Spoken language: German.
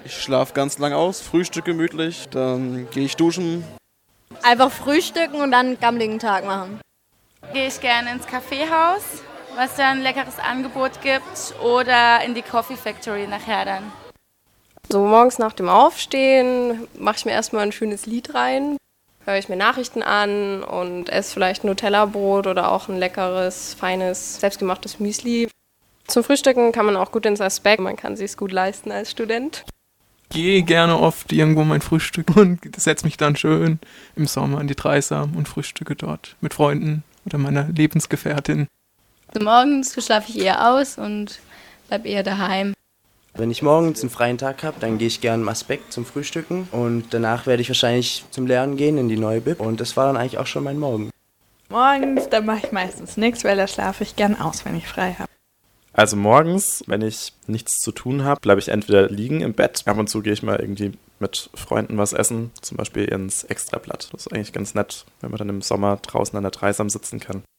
Ich schlafe ganz lang aus, frühstück gemütlich, dann gehe ich duschen. Einfach frühstücken und dann einen gammeligen Tag machen. Gehe ich gerne ins Kaffeehaus, was da ein leckeres Angebot gibt, oder in die Coffee Factory nachher dann. So morgens nach dem Aufstehen mache ich mir erstmal ein schönes Lied rein, höre ich mir Nachrichten an und esse vielleicht ein Nutella-Brot oder auch ein leckeres, feines, selbstgemachtes Müsli. Zum Frühstücken kann man auch gut ins Aspekt, man kann sich's gut leisten als Student. Gehe gerne oft irgendwo mein Frühstück und setze mich dann schön im Sommer in die Dreisam und frühstücke dort mit Freunden oder meiner Lebensgefährtin. Also morgens schlafe ich eher aus und bleibe eher daheim. Wenn ich morgens einen freien Tag habe, dann gehe ich gerne im Aspekt zum Frühstücken und danach werde ich wahrscheinlich zum Lernen gehen in die neue Bib und das war dann eigentlich auch schon mein Morgen. Morgens, da mache ich meistens nichts, weil da schlafe ich gern aus, wenn ich frei habe. Also morgens, wenn ich nichts zu tun habe, bleibe ich entweder liegen im Bett. Ab und zu gehe ich mal irgendwie mit Freunden was essen, zum Beispiel ins Extrablatt. Das ist eigentlich ganz nett, wenn man dann im Sommer draußen an der Dreisam sitzen kann.